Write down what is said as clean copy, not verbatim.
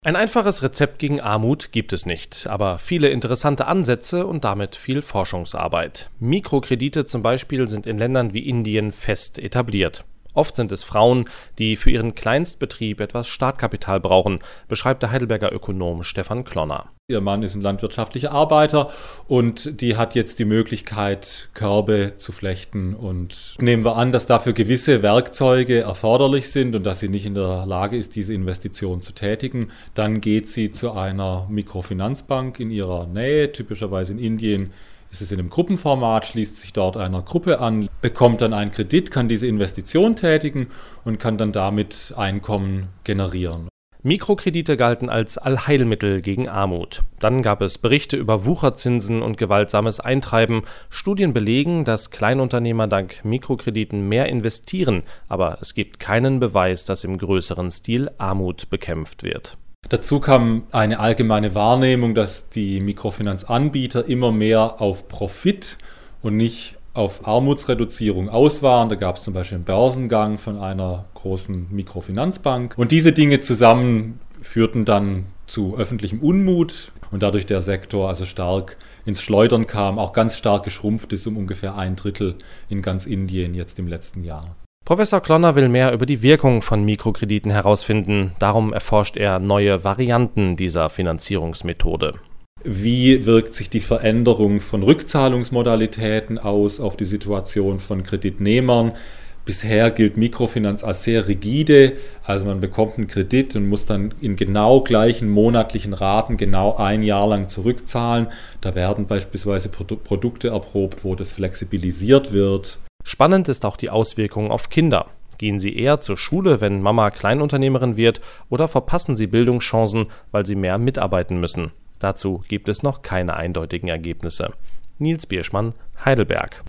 Ein einfaches Rezept gegen Armut gibt es nicht, aber viele interessante Ansätze und damit viel Forschungsarbeit. Mikrokredite zum Beispiel sind in Ländern wie Indien fest etabliert. Oft sind es Frauen, die für ihren Kleinstbetrieb etwas Startkapital brauchen, beschreibt der Heidelberger Ökonom Stefan Klonner. Ihr Mann ist ein landwirtschaftlicher Arbeiter und die hat jetzt die Möglichkeit, Körbe zu flechten. Und nehmen wir an, dass dafür gewisse Werkzeuge erforderlich sind und dass sie nicht in der Lage ist, diese Investition zu tätigen. Dann geht sie zu einer Mikrofinanzbank in ihrer Nähe, typischerweise in Indien. Ist es in einem Gruppenformat, schließt sich dort einer Gruppe an, bekommt dann einen Kredit, kann diese Investition tätigen und kann dann damit Einkommen generieren. Mikrokredite galten als Allheilmittel gegen Armut. Dann gab es Berichte über Wucherzinsen und gewaltsames Eintreiben. Studien belegen, dass Kleinunternehmer dank Mikrokrediten mehr investieren, aber es gibt keinen Beweis, dass im größeren Stil Armut bekämpft wird. Dazu kam eine allgemeine Wahrnehmung, dass die Mikrofinanzanbieter immer mehr auf Profit und nicht auf Armutsreduzierung aus waren. Da gab es zum Beispiel einen Börsengang von einer großen Mikrofinanzbank. Und diese Dinge zusammen führten dann zu öffentlichem Unmut und dadurch der Sektor also stark ins Schleudern kam, auch ganz stark geschrumpft ist um ungefähr 1/3 in ganz Indien jetzt im letzten Jahr. Professor Klonner will mehr über die Wirkung von Mikrokrediten herausfinden. Darum erforscht er neue Varianten dieser Finanzierungsmethode. Wie wirkt sich die Veränderung von Rückzahlungsmodalitäten aus auf die Situation von Kreditnehmern? Bisher gilt Mikrofinanz als sehr rigide, also man bekommt einen Kredit und muss dann in genau gleichen monatlichen Raten genau ein Jahr lang zurückzahlen. Da werden beispielsweise Produkte erprobt, wo das flexibilisiert wird. Spannend ist auch die Auswirkung auf Kinder. Gehen sie eher zur Schule, wenn Mama Kleinunternehmerin wird, oder verpassen sie Bildungschancen, weil sie mehr mitarbeiten müssen? Dazu gibt es noch keine eindeutigen Ergebnisse. Nils Bierschmann, Heidelberg.